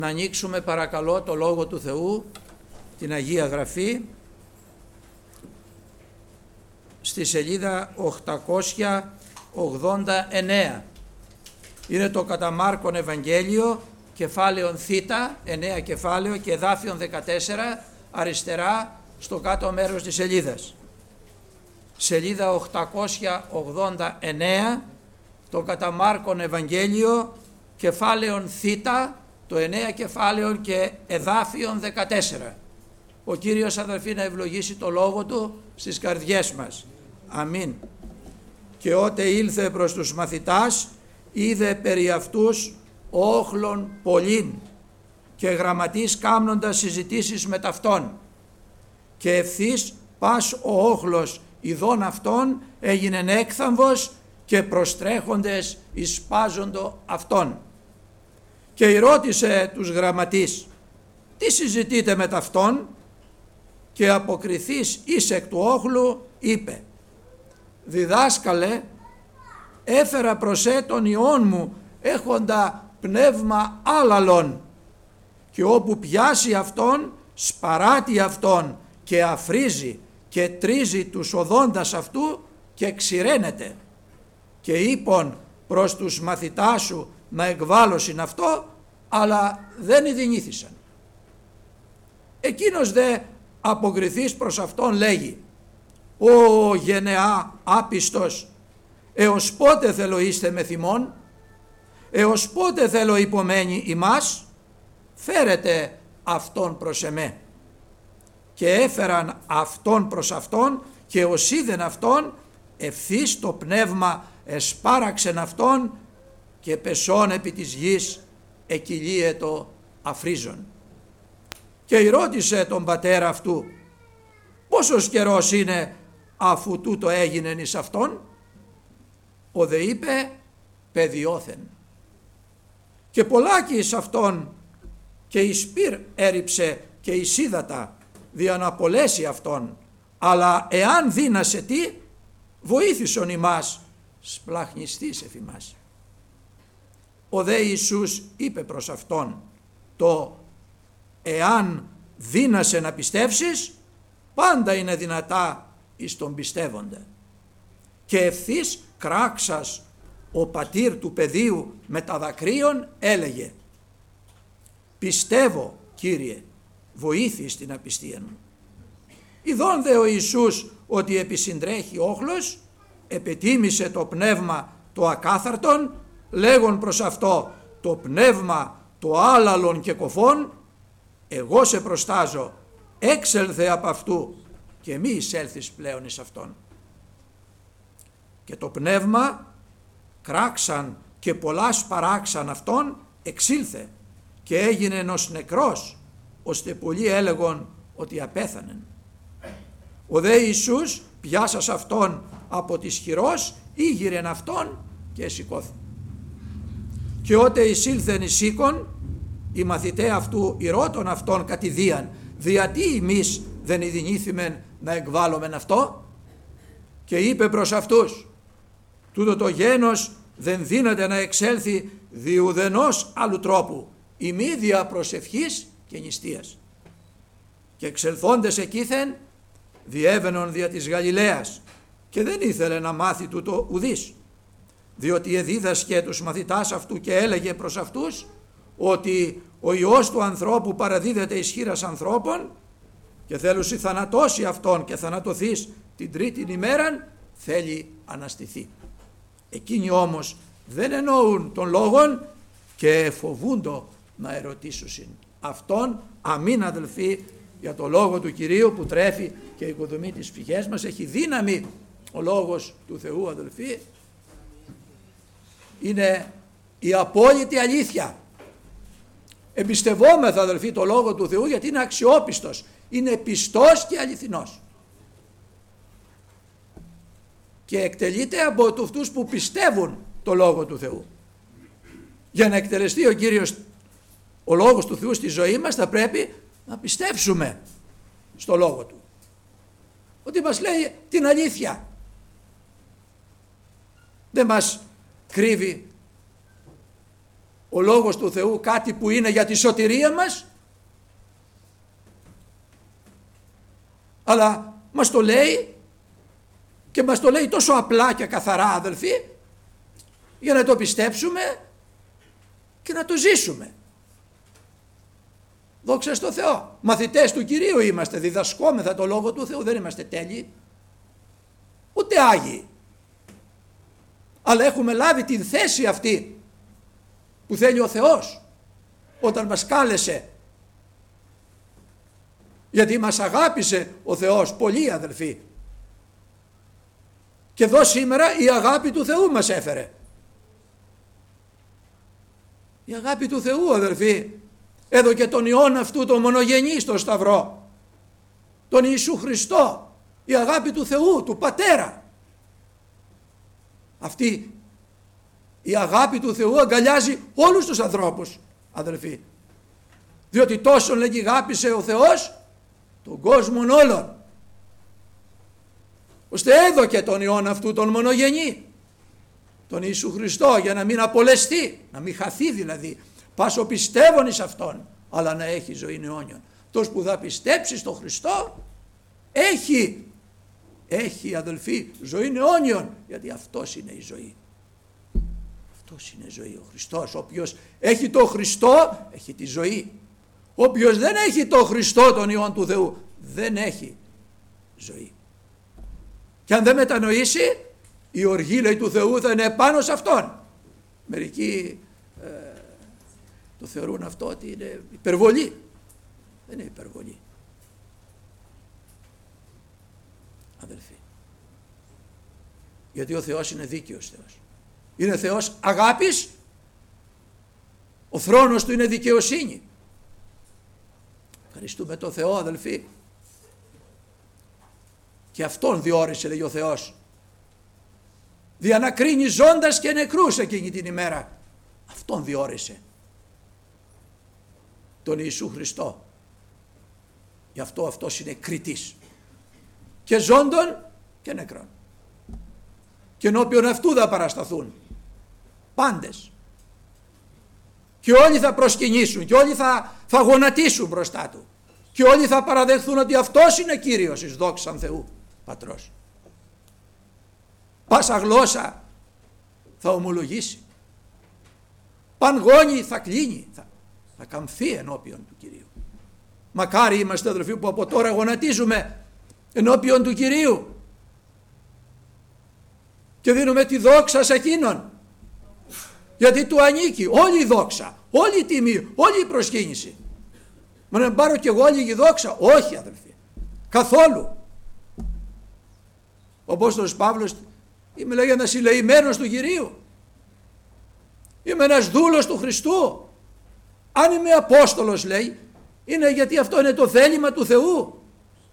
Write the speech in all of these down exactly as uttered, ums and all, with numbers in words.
Να ανοίξουμε παρακαλώ το Λόγο του Θεού, την Αγία Γραφή, στη σελίδα οκτακόσια ογδόντα εννέα. Είναι το κατά Μάρκον Ευαγγέλιο, κεφάλαιον Θ, εννέα κεφάλαιο και εδάφιον δεκατέσσερα, αριστερά στο κάτω μέρος της σελίδας. Σελίδα οκτακόσια ογδόντα εννέα, το κατά Μάρκον Ευαγγέλιο, κεφάλαιον Θ, το εννέα κεφάλαιον και εδάφιον δεκατέσσερα. Ο Κύριος, αδελφοί, να ευλογήσει το Λόγο Του στις καρδιές μας. Αμήν. Και ότε ήλθε προς τους μαθητάς, είδε περί αυτούς όχλων πολλήν και γραμματείς κάμνοντας συζητήσεις με ταυτόν. Και ευθύς πας ο όχλος ειδών αυτών έγινεν έκθαμβος και προστρέχοντες εισπάζοντο αυτόν. Και ρώτησε τους γραμματείς, τι συζητείτε με ταυτόν? Και αποκριθείς εις εκ του όχλου είπε, διδάσκαλε, έφερα προς ε τον Υιόν μου έχοντα πνεύμα άλαλον, και όπου πιάσει αυτόν σπαράτει αυτόν και αφρίζει και τρίζει τους οδόντας αυτού και ξηραίνεται. Και είπον προς τους μαθητάς σου να εκβάλωσιν αυτό, αλλά δεν ειδηνήθησαν. Εκείνος δε αποκριθείς προς αυτόν λέγει, «Ω γενεά άπιστος, έως πότε θέλω είστε με θυμών, έως πότε θέλω υπομένει ημάς, φέρετε αυτόν προς εμέ». Και έφεραν αυτόν προς αυτόν και ως είδεν αυτόν, ευθύς το πνεύμα εσπάραξεν αυτόν και πεσόν επί της γης εκυλίετο αφρίζον. Και ρώτησε τον πατέρα αυτού, πόσος καιρός είναι αφού τούτο έγινεν εις αυτόν? Ο δε είπε, παιδιόθεν. Και πολλάκι εις αυτόν και εις πυρ έριψε και εις ύδατα δια να απολέσει αυτόν, αλλά εάν δύνασε τι, βοήθησον ημάς σπλαχνιστής εφ' ημάς. Ο δε Ιησούς είπε προς αυτόν, το εάν δύνασε να πιστεύσεις, πάντα είναι δυνατά εις τον πιστεύοντα. Και ευθύς κράξας ο πατήρ του παιδίου με τα δακρύων έλεγε, πιστεύω Κύριε, βοήθη στην απιστία μου. Ιδών δε ο Ιησούς ότι επισυντρέχει όχλος, επετίμησε το πνεύμα το ακάθαρτον, λέγον προς αυτό το πνεύμα το άλαλον και κοφών, εγώ σε προστάζω, έξελθε από αυτού και μη εισέλθεις πλέον εις αυτόν. Και το πνεύμα κράξαν και πολλάς παράξαν αυτόν, εξήλθε και έγινε ενός νεκρός, ώστε πολλοί έλεγον ότι απέθανεν. Ο δε Ιησούς πιάσας αυτόν από της χειρός, ήγηρεν αυτόν και σηκώθη. Και ότε εισήλθεν εις οίκον, οι μαθηταί αυτού ηρώτων αυτόν κατηδίαν, διατί εμείς δεν ειδηνήθημεν να εκβάλλομεν αυτό? Και είπε προς αυτούς, τούτο το γένος δεν δύναται να εξέλθει διουδενός άλλου τρόπου, ημί δια προσευχής και νηστείας. Και εξελθόντες εκείθεν, διέβαινον δια της Γαλιλαίας, και δεν ήθελε να μάθει τούτο ουδής, διότι εδίδασκε τους μαθητάς αυτού και έλεγε προς αυτούς ότι ο Υιός του ανθρώπου παραδίδεται εις χείρας ανθρώπων και θέλουσι θανατώσει αυτόν και θανατωθείς την τρίτην ημέραν, θέλει αναστηθεί. Εκείνοι όμως δεν εννοούν των λόγων και φοβούντο να ερωτήσουσιν αυτόν. Αμήν, αδελφοί, για το λόγο του Κυρίου που τρέφει και οικοδομεί τις ψυχές μας. Έχει δύναμη ο λόγος του Θεού, αδελφοί. Είναι η απόλυτη αλήθεια. Εμπιστευόμεθα, αδελφοί, το λόγο του Θεού γιατί είναι αξιόπιστος, είναι πιστός και αληθινός. Και εκτελείται από αυτούς που πιστεύουν το λόγο του Θεού. Για να εκτελεστεί ο Κύριος, ο λόγος του Θεού στη ζωή μας, θα πρέπει να πιστέψουμε στο λόγο του. Ότι μας λέει την αλήθεια. Δεν μας κρύβει ο Λόγος του Θεού κάτι που είναι για τη σωτηρία μας, αλλά μας το λέει και μας το λέει τόσο απλά και καθαρά, αδελφοί, για να το πιστέψουμε και να το ζήσουμε. Δόξα στο Θεό. Μαθητές του Κυρίου είμαστε, διδασκόμεθα το Λόγο του Θεού, δεν είμαστε τέλειοι, ούτε άγιοι. Αλλά έχουμε λάβει την θέση αυτή που θέλει ο Θεός όταν μας κάλεσε, γιατί μας αγάπησε ο Θεός πολύ, αδελφοί. Και εδώ σήμερα η αγάπη του Θεού μας έφερε. Η αγάπη του Θεού, αδελφοί, έδωκε τον Υιόν αυτού τον μονογενή στο Σταυρό, τον Ιησού Χριστό, η αγάπη του Θεού, του Πατέρα. Αυτή η αγάπη του Θεού αγκαλιάζει όλους τους ανθρώπους, αδελφοί, διότι τόσον λέγει αγάπησε ο Θεός τον κόσμον όλων, ώστε έδωκε τον Υιόν αυτού τον μονογενή, τον Ιησού Χριστό, για να μην απολεστεί, να μην χαθεί δηλαδή, πάσο πιστεύων εις Αυτόν, αλλά να έχει ζωή αιώνιον. Τος που θα πιστέψει στον Χριστό έχει, έχει αδελφοί ζωή αιώνιον, γιατί αυτός είναι η ζωή. Αυτός είναι η ζωή, ο Χριστός. Όποιος έχει τον Χριστό έχει τη ζωή. Όποιος δεν έχει τον Χριστό, τον Υιόν του Θεού, δεν έχει ζωή. Και αν δεν μετανοήσει, η οργή, λέει, του Θεού θα είναι πάνω σε Αυτόν. Μερικοί ε, το θεωρούν αυτό ότι είναι υπερβολή. Δεν είναι υπερβολή, αδελφοί. Γιατί ο Θεός είναι δίκαιος Θεός. Είναι Θεός αγάπης. Ο θρόνος του είναι δικαιοσύνη. Ευχαριστούμε τον Θεό, αδελφοί. Και Αυτόν διόρισε, λέει ο Θεός, δια να κρίνει ζώντας και νεκρούς εκείνη την ημέρα. Αυτόν διόρισε, τον Ιησού Χριστό. Γι' αυτό αυτός είναι κριτής και ζώντων και νεκρών. Και ενώπιον αυτού θα παρασταθούν πάντες. Και όλοι θα προσκυνήσουν και όλοι θα, θα γονατίσουν μπροστά του. Και όλοι θα παραδεχθούν ότι αυτός είναι Κύριος εις δόξαν Θεού Πατρός. Πάσα γλώσσα θα ομολογήσει. Παν γόνι θα κλείνει, θα, θα καμφθεί ενώπιον του Κυρίου. Μακάρι είμαστε, αδελφοί, που από τώρα γονατίζουμε ενώπιον του Κυρίου και δίνουμε τη δόξα σε εκείνον, γιατί του ανήκει όλη η δόξα, όλη η τιμή, όλη η προσκύνηση. Μα να πάρω κι εγώ λίγη δόξα? Όχι, αδελφοί, καθόλου. Ο Απόστολος Παύλος, είμαι, λέει, ένας συλλεημένος του Κυρίου, είμαι ένας δούλος του Χριστού. Αν είμαι Απόστολος, λέει, είναι γιατί αυτό είναι το θέλημα του Θεού.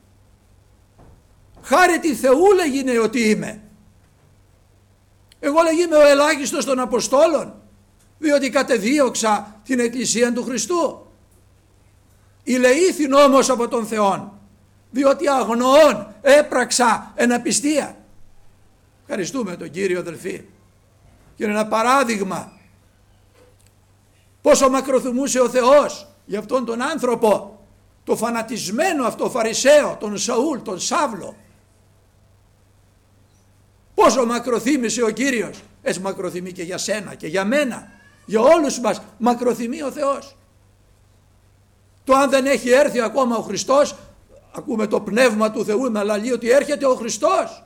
Χάρη τη Θεού, λέγει, ότι είμαι. Εγώ, λέγει, είμαι ο ελάχιστος των Αποστόλων, διότι κατεδίωξα την Εκκλησία του Χριστού. Ηλεήθην όμως από τον Θεόν, διότι αγνοών έπραξα εν απιστία. Ευχαριστούμε τον Κύριο, αδελφοί. Και είναι ένα παράδειγμα πόσο μακροθυμούσε ο Θεός για αυτόν τον άνθρωπο, το φανατισμένο αυτό Φαρισαίο, τον Σαούλ, τον Σάβλο. Πόσο μακροθύμησε ο Κύριος. Έτσι μακροθυμεί και για σένα και για μένα, για όλους μας μακροθυμεί ο Θεός. Το αν δεν έχει έρθει ακόμα ο Χριστός, ακούμε το Πνεύμα του Θεού με λέει ότι έρχεται ο Χριστός.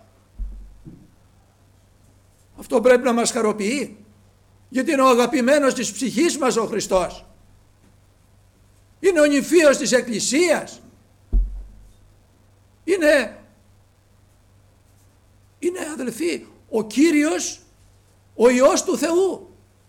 Αυτό πρέπει να μας χαροποιεί, γιατί είναι ο αγαπημένος της ψυχής μας ο Χριστός. Είναι ο νηφίος της Εκκλησίας. Είναι, είναι, αδελφοί, ο Κύριος, ο Υιός του Θεού.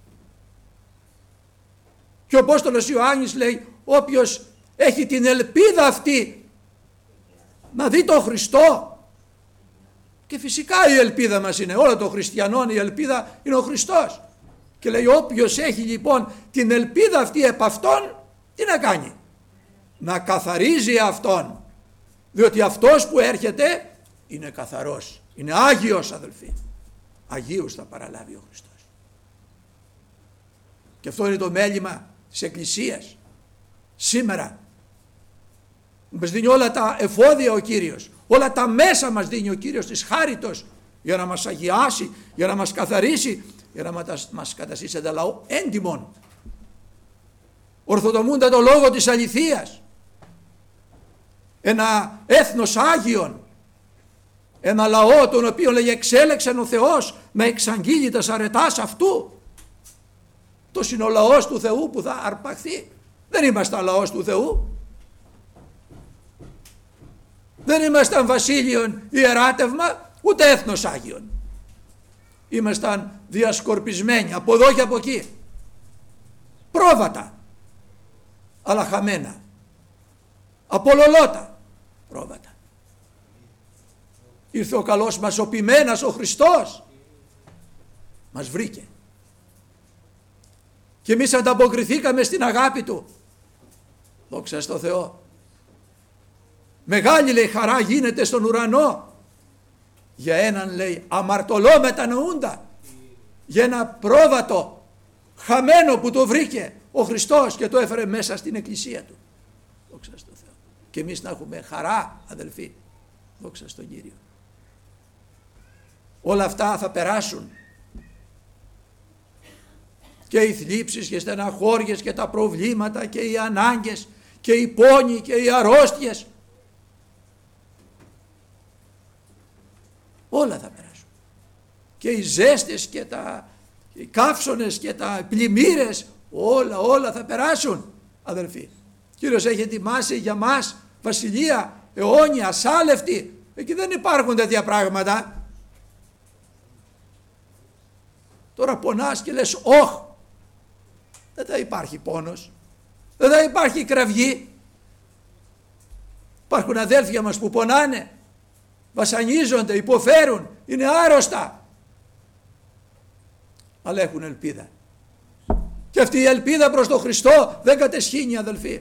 Και ο Απόστολος Ιωάννης λέει, όποιος έχει την ελπίδα αυτή να δει τον Χριστό, και φυσικά η ελπίδα μας είναι, όλο των χριστιανών η ελπίδα είναι ο Χριστός, και λέει όποιος έχει λοιπόν την ελπίδα αυτή επ' αυτόν, τι να κάνει? Να καθαρίζει αυτόν, διότι αυτός που έρχεται είναι καθαρός, είναι Άγιος, αδελφοί. Αγίους θα παραλάβει ο Χριστός. Και αυτό είναι το μέλημα της Εκκλησίας. Σήμερα μας δίνει όλα τα εφόδια ο Κύριος, όλα τα μέσα μας δίνει ο Κύριος της χάριτος για να μας αγιάσει, για να μας καθαρίσει, για να μας καταστήσει ένα λαό έντιμον, ορθοδομούντα το λόγο της αληθείας, ένα έθνος Άγιον, ένα λαό τον οποίο λέγει εξέλεξαν ο Θεός με εξαγγείλητας αρετάς αυτού. Τος είναι ο λαός του Θεού που θα αρπαχθεί. Δεν ήμασταν λαός του Θεού. Δεν ήμασταν βασίλειον ιεράτευμα, ούτε έθνος Άγιον. Ήμασταν διασκορπισμένοι από εδώ και από εκεί. Πρόβατα, αλλά χαμένα. Απολολότα πρόβατα. Ήρθε ο καλός μας ο ποιμένας ο Χριστός. Μας βρήκε. Και εμείς ανταποκριθήκαμε στην αγάπη Του. Δόξα στο Θεό. Μεγάλη, λέει, χαρά γίνεται στον ουρανό για έναν, λέει, αμαρτωλό μετανοούντα, για ένα πρόβατο χαμένο που το βρήκε ο Χριστός και το έφερε μέσα στην εκκλησία Του. Δόξα στο Θεό. Και εμείς να έχουμε χαρά, αδελφοί. Δόξα στον Κύριο. Όλα αυτά θα περάσουν. Και οι θλίψεις και οι στεναχώριες και τα προβλήματα και οι ανάγκες και οι πόνοι και οι αρρώστιες. Όλα θα περάσουν. Και οι ζέστες και τα οι καύσονες και τα πλημμύρες, όλα όλα θα περάσουν, αδελφοί. Κύριος έχει ετοιμάσει για μας βασιλεία αιώνια, ασάλευτη. Εκεί δεν υπάρχουν τέτοια πράγματα. Τώρα πονάς και λες όχ, δεν θα υπάρχει πόνος, δεν θα υπάρχει κραυγή. Υπάρχουν αδέλφια μας που πονάνε, βασανίζονται, υποφέρουν, είναι άρρωστα, αλλά έχουν ελπίδα. Και αυτή η ελπίδα προς τον Χριστό δεν κατεσχύνει, αδελφοί.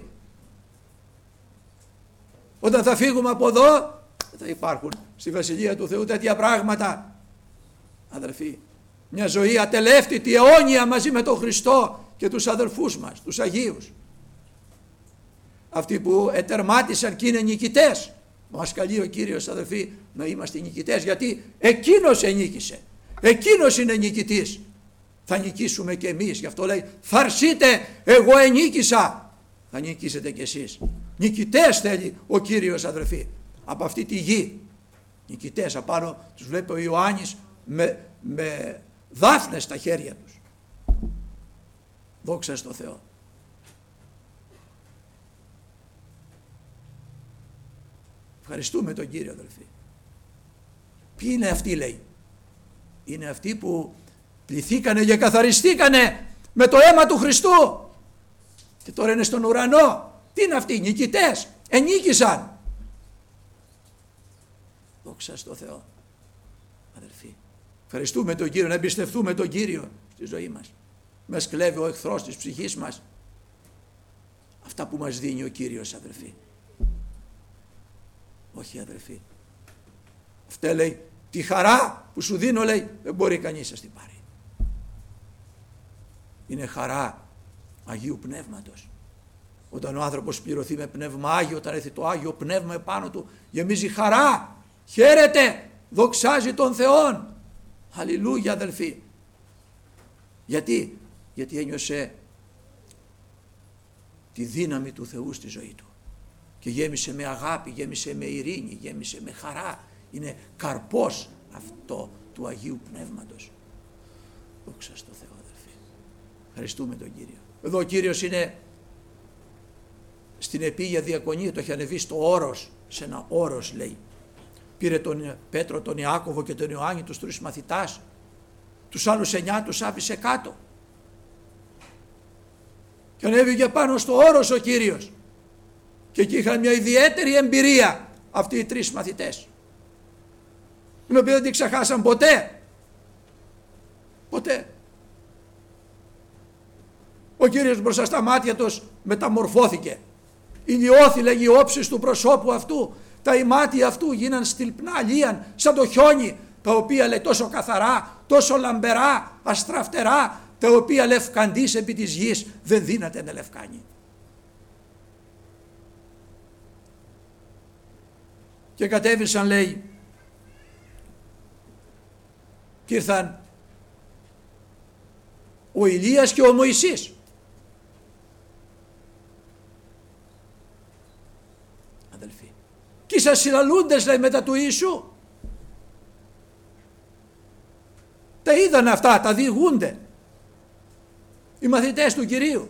Όταν θα φύγουμε από εδώ δεν θα υπάρχουν στη Βασιλεία του Θεού τέτοια πράγματα, αδελφοί. Μια ζωή ατελεύτητη, αιώνια μαζί με τον Χριστό και τους αδελφούς μας, τους Αγίους. Αυτοί που ετερμάτισαν και είναι νικητές. Μας καλεί ο Κύριος, αδελφοί, να είμαστε νικητές, γιατί Εκείνος ενίκησε. Εκείνος είναι νικητής. Θα νικήσουμε και εμείς. Γι' αυτό λέει φαρσείτε, εγώ ενίκησα. Θα νικήσετε κι εσείς. Νικητές θέλει ο Κύριος, αδελφοί, από αυτή τη γη. Νικητές απάνω τους βλέπει ο Ιωάννης με, με δάφνες στα χέρια τους. Δόξα στο Θεό. Ευχαριστούμε τον Κύριο, αδελφοί. Ποιοι είναι αυτοί, λέει? Είναι αυτοί που πληθήκανε και καθαριστήκανε με το αίμα του Χριστού και τώρα είναι στον ουρανό. Τι είναι αυτοί? Νικητές, ενίκησαν. Δόξα στο Θεό, αδελφοί. Ευχαριστούμε τον Κύριο, να εμπιστευτούμε τον Κύριο στη ζωή μας. Μας κλέβει ο εχθρός της ψυχής μας. Αυτά που μας δίνει ο Κύριος, αδελφοί. Όχι, αδελφοί. Αυτά, λέει, τη χαρά που σου δίνω, λέει, δεν μπορεί κανείς να την πάρει. Είναι χαρά Αγίου Πνεύματος. Όταν ο άνθρωπος πληρωθεί με Πνεύμα Άγιο, όταν έρθει το Άγιο Πνεύμα επάνω του, γεμίζει χαρά, χαίρεται, δοξάζει τον Θεόν. Αλληλούια, αδελφοί. Γιατί? Γιατί ένιωσε τη δύναμη του Θεού στη ζωή του και γέμισε με αγάπη, γέμισε με ειρήνη, γέμισε με χαρά. Είναι καρπός αυτό του Αγίου Πνεύματος. Δόξα στο Θεό, αδελφοί. Ευχαριστούμε τον Κύριο. Εδώ ο Κύριος είναι στην επίγεια διακονία, το έχει ανεβεί στο όρος, σε ένα όρος, λέει. Πήρε τον Πέτρο, τον Ιάκωβο και τον Ιωάννη, τους τρεις μαθητάς, τους άλλους εννιά τους άφησε κάτω και ανέβηκε πάνω στο όρος ο Κύριος και εκεί είχαν μια ιδιαίτερη εμπειρία αυτοί οι τρεις μαθητές, την οποία δεν την ξεχάσαν ποτέ, ποτέ. Ο Κύριος μπροστά στα μάτια τους μεταμορφώθηκε, ηλιώθη, λέγει, η όψης του προσώπου αυτού, τα ημάτια αυτού γίναν στυλπνά, λίαν σαν το χιόνι, τα οποία, λέει, τόσο καθαρά, τόσο λαμπερά, αστραφτερά, τα οποία λευκαντής επί της γης δεν δύναται να λευκάνει. Και κατέβησαν, λέει, και ήρθαν ο Ηλίας και ο Μωυσής. Αδελφοί, και σας συλλαλούντες, λέει, μετά του Ιησού. Τα είδαν αυτά, τα διηγούνται οι μαθητές του Κυρίου.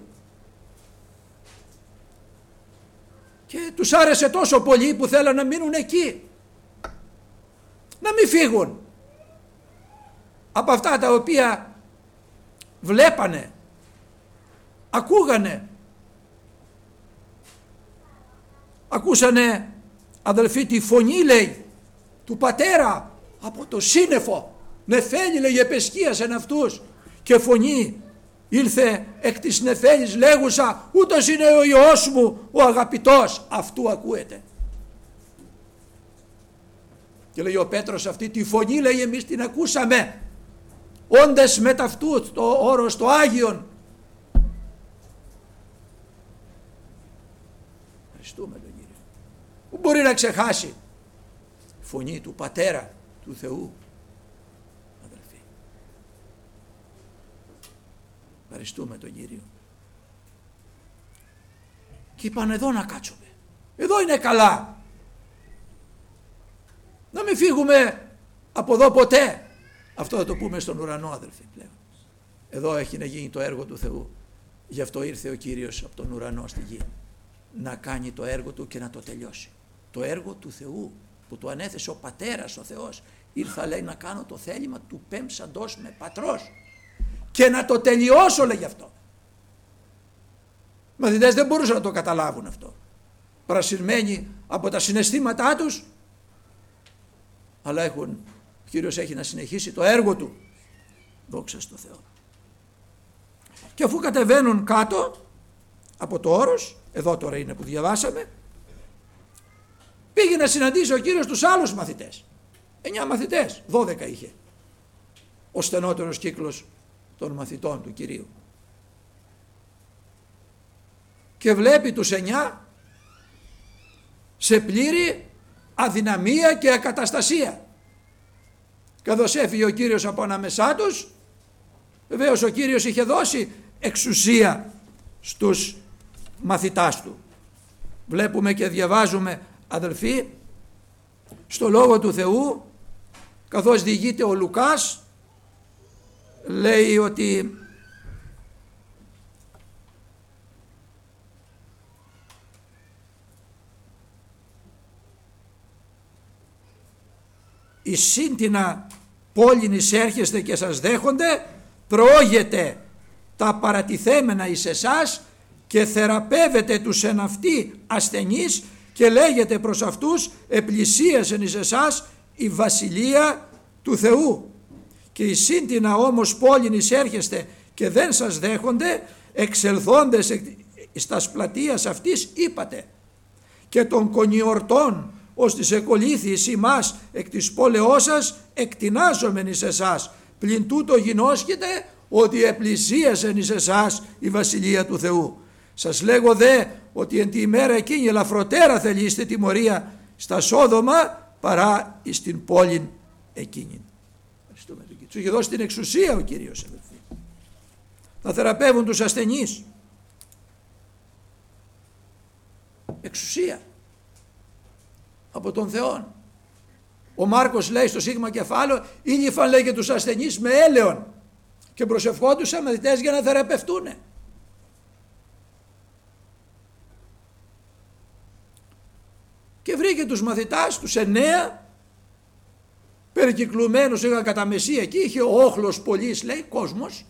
Και τους άρεσε τόσο πολύ που θέλαν να μείνουν εκεί, να μην φύγουν από αυτά τα οποία βλέπανε, ακούγανε. Ακούσανε, αδελφοί, τη φωνή, λέει, του Πατέρα από το σύννεφο. Νεφέλη, λέει, επεσκίασεν αυτούς, και φωνή ήλθε εκ της νεφέλης λέγουσα, ούτως είναι ο Υιός μου ο αγαπητός, αυτού ακούεται. Και λέει ο Πέτρος, αυτή τη φωνή, λέει, εμείς την ακούσαμε όντες με ταυτού το όρος το Άγιον. Ευχαριστούμε τον Κύριο. Που μπορεί να ξεχάσει φωνή του Πατέρα του Θεού. Αδελφοί, ευχαριστούμε τον Κύριο. Και είπαν, εδώ να κάτσουμε, εδώ είναι καλά, να μην φύγουμε από εδώ ποτέ. Αυτό θα το πούμε στον ουρανό, αδελφοί, πλέον. Εδώ έχει να γίνει το έργο του Θεού. Γι' αυτό ήρθε ο Κύριος από τον ουρανό στη γη, να κάνει το έργο του και να το τελειώσει. Το έργο του Θεού που του ανέθεσε ο Πατέρας ο Θεός. Ήρθα, λέει, να κάνω το θέλημα του πέμψαντος με πατρός και να το τελειώσω, λέει, γι' αυτό. Οι μαθητές δεν μπορούσαν να το καταλάβουν αυτό, παρασυρμένοι από τα συναισθήματά τους, αλλά έχουν, ο Κύριος έχει να συνεχίσει το έργο του. Δόξα στο Θεό. Και αφού κατεβαίνουν κάτω από το όρος, εδώ τώρα είναι που διαβάσαμε, πήγε να συναντήσει ο Κύριος τους άλλους μαθητές. Εννιά μαθητές, δώδεκα είχε ο στενότερος κύκλος των μαθητών του Κυρίου. Και βλέπει τους εννιά σε πλήρη αδυναμία και ακαταστασία. Καθώς έφυγε ο Κύριος από ανάμεσά τους, βεβαίως ο Κύριος είχε δώσει εξουσία στους μαθητάς του. Βλέπουμε και διαβάζουμε, αδελφοί, στο Λόγο του Θεού, καθώς διηγείται ο Λουκάς, λέει ότι η σύντινα πόλην εισέρχεστε και σας δέχονται, προόγετε τα παρατηθέμενα εις εσάς και θεραπεύετε τους εν αυτοί ασθενείς και λέγεται προς αυτούς, επλησίασεν εις εσάς η βασιλεία του Θεού. Και η σύντινα όμως πόλην εισέρχεστε και δεν σας δέχονται, εξελθόντες στας πλατείας αυτής είπατε, και των κονιορτών ως της εκολύθης ημάς εκ της πόλεώς σας εκτινάζομεν εις εσάς, πλην τούτο γινώσκεται ότι επλησίασεν εις εσάς η βασιλεία του Θεού. Σας λέγω δε ότι εν τη ημέρα εκείνη ελαφροτέρα θελείστε τιμωρία στα Σόδομα παρά εις την πόλην εκείνη. Ευχαριστούμε τον Κύριο. Του είχε δώσει την εξουσία ο Κύριος, αδελφοί. Θα θεραπεύουν τους ασθενείς. Εξουσία από τον Θεό. Ο Μάρκος λέει στο σίγμα κεφάλαιο, ήλυφαν, λέει, και τους ασθενείς με έλεον και προσευχόντουσαν μαθητές για να θεραπευτούν. Και βρήκε τους μαθητάς, τους εννέα, περικυκλουμένους, είχαν κατά μεσή εκεί, είχε όχλος πολλής, λέει, κόσμος,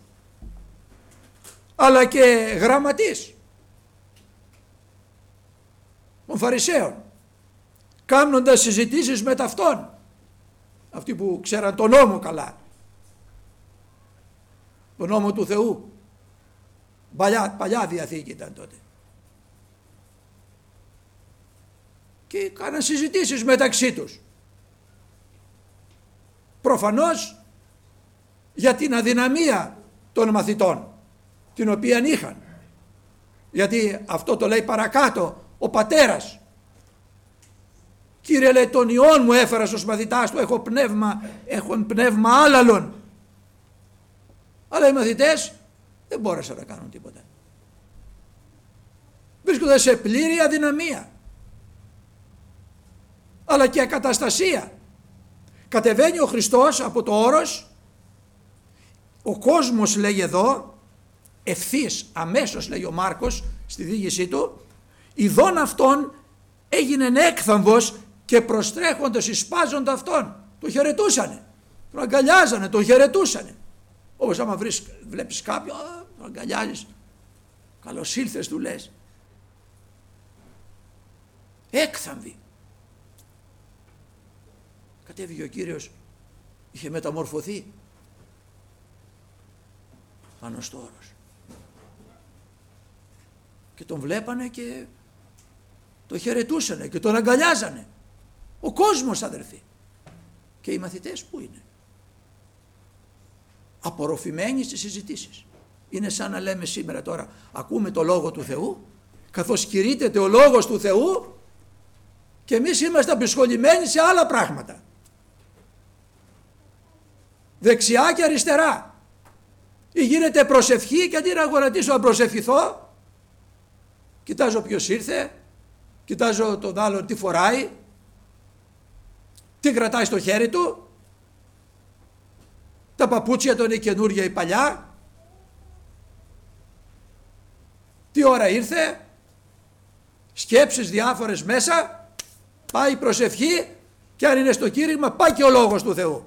αλλά και γραμματείς των Φαρισαίων, κάνοντας συζητήσεις με ταυτόν, αυτοί που ξέραν τον νόμο καλά, τον νόμο του Θεού, παλιά, παλιά Διαθήκη ήταν τότε, και κάναν συζητήσεις μεταξύ τους, προφανώς για την αδυναμία των μαθητών, την οποία είχαν. Γιατί αυτό το λέει παρακάτω ο πατέρας. Κύριε, λέει, τον Υιόν μου έφερα στους μαθητάς του, έχω πνεύμα, έχω πνεύμα άλλαλον. Αλλά οι μαθητές δεν μπόρεσαν να κάνουν τίποτα. Βρίσκονται σε πλήρη αδυναμία, αλλά και ακαταστασία. Κατεβαίνει ο Χριστός από το όρος, ο κόσμος, λέει εδώ, ευθύς, αμέσως, λέει ο Μάρκος στη διήγησή του, ειδών αυτόν έγινε έκθαμβος και προστρέχοντος εισπάζονται αυτόν. Τον χαιρετούσανε, τον αγκαλιάζανε, τον χαιρετούσανε. Όπως άμα βρεις, βλέπεις κάποιον, τον αγκαλιάζεις, καλώς ήλθες του λες. Έκθαμβοι. Κατέβηκε ο Κύριος, είχε μεταμορφωθεί πάνω στο όρος. Και τον βλέπανε και τον χαιρετούσανε και τον αγκαλιάζανε. Ο κόσμος, αδερφοί. Και οι μαθητές που είναι? Απορροφημένοι στις συζητήσεις. Είναι σαν να λέμε σήμερα τώρα, ακούμε το Λόγο του Θεού, καθώς κηρύττεται ο Λόγος του Θεού, και εμείς είμαστε απασχολημένοι σε άλλα πράγματα. Δεξιά και αριστερά. Ή γίνεται προσευχή και αντί να γονατίσω να προσευχηθώ, κοιτάζω ποιος ήρθε, κοιτάζω τον άλλο τι φοράει, τι κρατάει στο χέρι του, τα παπούτσια του είναι καινούργια ή παλιά, τι ώρα ήρθε, σκέψεις διάφορες μέσα, πάει η προσευχή, και αν είναι στο κήρυγμα πάει και ο Λόγος του Θεού.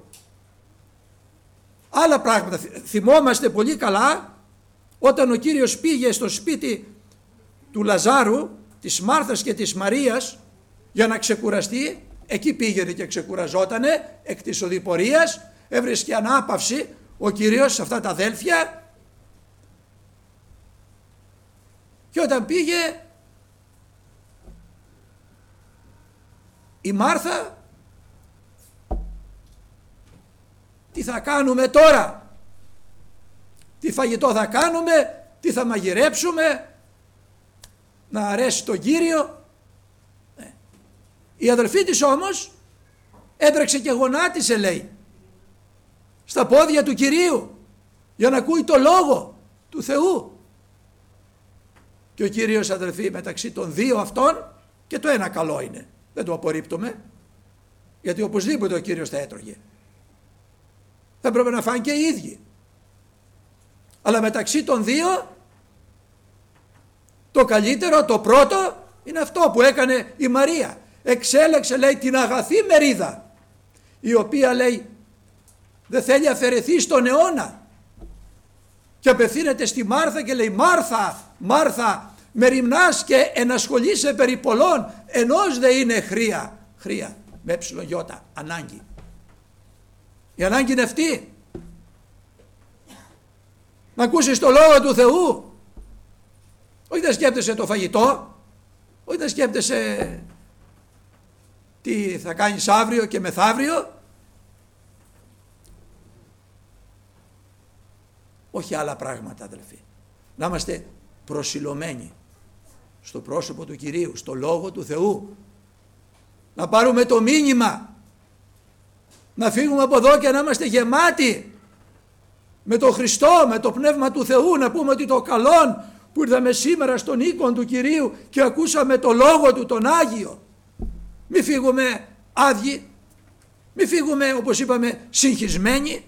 Άλλα πράγματα. Θυμόμαστε πολύ καλά όταν ο Κύριος πήγε στο σπίτι του Λαζάρου, της Μάρθας και της Μαρίας, για να ξεκουραστεί. Εκεί πήγαινε και ξεκουραζότανε εκ της οδηπορίας, έβρισκε ανάπαυση ο Κύριος σε αυτά τα αδέλφια, και όταν πήγε η Μάρθα, τι θα κάνουμε τώρα, τι φαγητό θα κάνουμε, τι θα μαγειρέψουμε να αρέσει τον Κύριο. Η αδελφή της όμως έτρεξε και γονάτισε, λέει, στα πόδια του Κυρίου για να ακούει το Λόγο του Θεού. Και ο Κύριος, αδελφοί, μεταξύ των δύο αυτών, και το ένα καλό είναι, δεν το απορρίπτουμε, γιατί οπωσδήποτε ο Κύριος θα έτρωγε, θα πρέπει να φάνε και οι ίδιοι, αλλά μεταξύ των δύο το καλύτερο, το πρώτο, είναι αυτό που έκανε η Μαρία. Εξέλεξε, λέει, την αγαθή μερίδα, η οποία, λέει, δεν θέλει αφαιρεθεί στον αιώνα, και απευθύνεται στη Μάρθα και λέει, Μάρθα, Μάρθα, μεριμνάς και ενασχολείσαι περί πολλών, ενός δε είναι χρία, χρία με έψιλον γιώτα, ανάγκη. Η ανάγκη είναι αυτή, να ακούσεις το Λόγο του Θεού, όχι να σκέπτεσαι το φαγητό, όχι να σκέπτεσαι τι θα κάνεις αύριο και μεθαύριο, όχι άλλα πράγματα, αδελφοί. Να είμαστε προσιλωμένοι στο πρόσωπο του Κυρίου, στο Λόγο του Θεού, να πάρουμε το μήνυμα, να φύγουμε από εδώ και να είμαστε γεμάτοι με τον Χριστό, με το Πνεύμα του Θεού, να πούμε ότι το καλόν που ήρθαμε σήμερα στον οίκον του Κυρίου και ακούσαμε το Λόγο του, τον Άγιο. Μη φύγουμε άδειοι, μη φύγουμε, όπως είπαμε, συγχυσμένοι,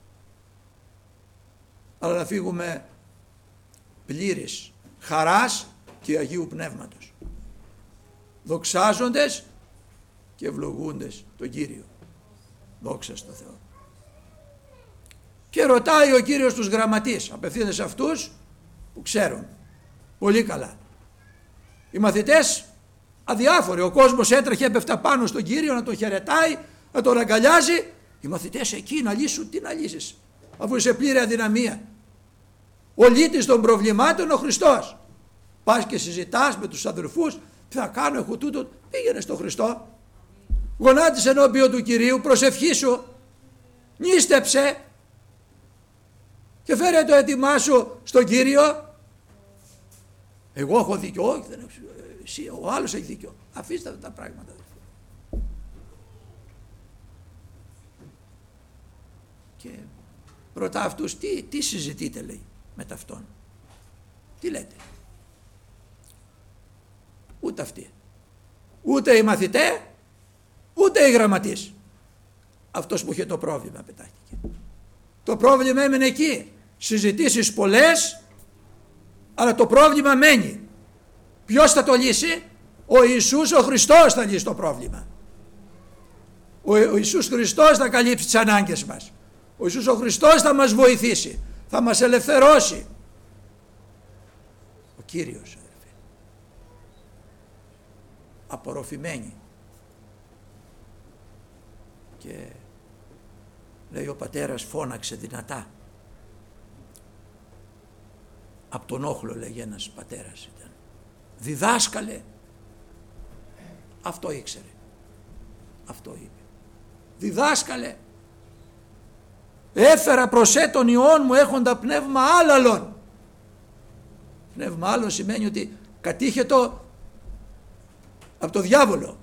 αλλά να φύγουμε πλήρης χαράς και Αγίου Πνεύματος, δοξάζοντες και ευλογούντες τον Κύριο. Δόξα στο Θεό. Και ρωτάει ο Κύριος τους γραμματείς, απευθύνεται σε αυτούς που ξέρουν πολύ καλά. Οι μαθητές αδιάφοροι, ο κόσμος έτρεχε, έπεφτε πάνω στον Κύριο να τον χαιρετάει, να τον αγκαλιάζει. Οι μαθητές εκεί να λύσουν, τι να λύσεις, αφού είσαι πλήρη αδυναμία. Ο λύτης των προβλημάτων ο Χριστός. Πας και συζητάς με τους αδελφούς, τι θα κάνω, έχω τούτο. Πήγαινε στον Χριστό, γονάτισε ενώπιον του Κυρίου, προσευχήσου, νίστεψε και φέρε το έτοιμά σου στον Κύριο. Εγώ έχω δίκιο, όχι, δεν έχω, εσύ, ο άλλος έχει δίκιο. Αφήστε αυτά τα πράγματα. Και ρωτά αυτούς, τι, τι συζητείτε, λέει, με ταυτόν. Τι λέτε. Ούτε αυτοί. Ούτε οι μαθητές, ούτε οι γραμματείς. Αυτός που είχε το πρόβλημα πετάχτηκε. Το πρόβλημα έμεινε εκεί. Συζητήσεις πολλές, αλλά το πρόβλημα μένει. Ποιος θα το λύσει? Ο Ιησούς ο Χριστός θα λύσει το πρόβλημα. Ο, ο Ιησούς Χριστός θα καλύψει τις ανάγκες μας. Ο Ιησούς ο Χριστός θα μας βοηθήσει, θα μας ελευθερώσει. Ο Κύριος, αδερφέ. Απορροφημένοι. Και λέει ο πατέρας φώναξε δυνατά. Απ' τον όχλο, λέγει ένας πατέρας ήταν. Διδάσκαλε. Αυτό ήξερε. Αυτό είπε. Διδάσκαλε. Έφερα προσέ τον Υιόν μου έχοντα πνεύμα άλλαλον. Πνεύμα άλλον σημαίνει ότι κατήχε το από το διάβολο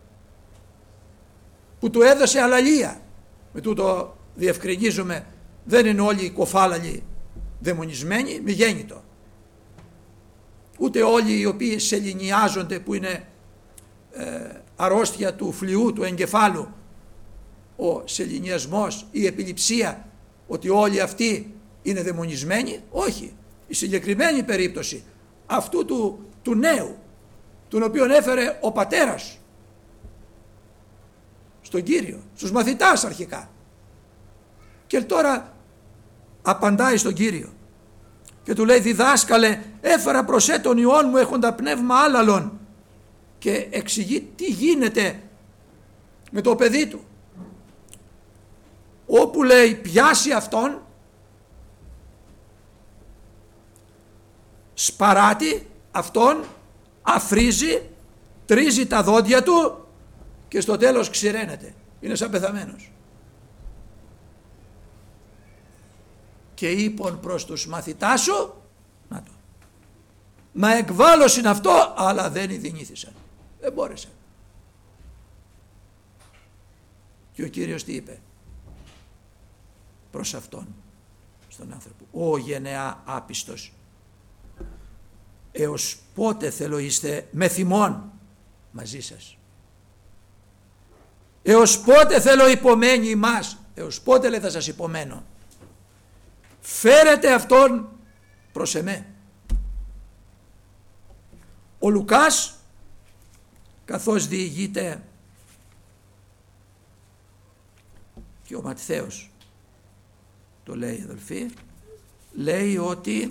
που του έδωσε αλαλία. Με τούτο διευκρινίζουμε, δεν είναι όλοι οι κοφάλαλοι δαιμονισμένοι, μη γέννητο. Ούτε όλοι οι οποίοι σεληνιάζονται, που είναι ε, αρρώστια του φλοιού, του εγκεφάλου, ο σεληνιασμός, η επιληψία, ότι όλοι αυτοί είναι δαιμονισμένοι. Όχι. Η συγκεκριμένη περίπτωση αυτού του, του νέου, τον οποίον έφερε ο πατέρας στον Κύριο, στους μαθητάς αρχικά, και τώρα απαντάει στον Κύριο και του λέει, διδάσκαλε, έφερα προσέ τον Υιόν μου έχοντα πνεύμα άλλαλον, και εξηγεί τι γίνεται με το παιδί του. Όπου, λέει, πιάσει αυτόν, σπαράτει αυτόν, αφρίζει, τρίζει τα δόντια του και στο τέλος ξηραίνεται. Είναι σαν πεθαμένος. Και είπον προς τους μαθητάς σου, να το, μα εκβάλλος είναι αυτό, αλλά δεν ειδηνήθησαν. Δεν μπόρεσαν. Και ο Κύριος τι είπε προς αυτόν, στον άνθρωπο? Ω γενεά άπιστος, έως πότε θέλω είστε με θυμών μαζί σας? Έως πότε θέλω υπομένει ημάς? Έως πότε, λέει, θα σας υπομένω? Φέρετε αυτόν προς εμέ. Ο Λουκάς, καθώς διηγείται, και ο Ματθαίος το λέει, αδελφοί, λέει ότι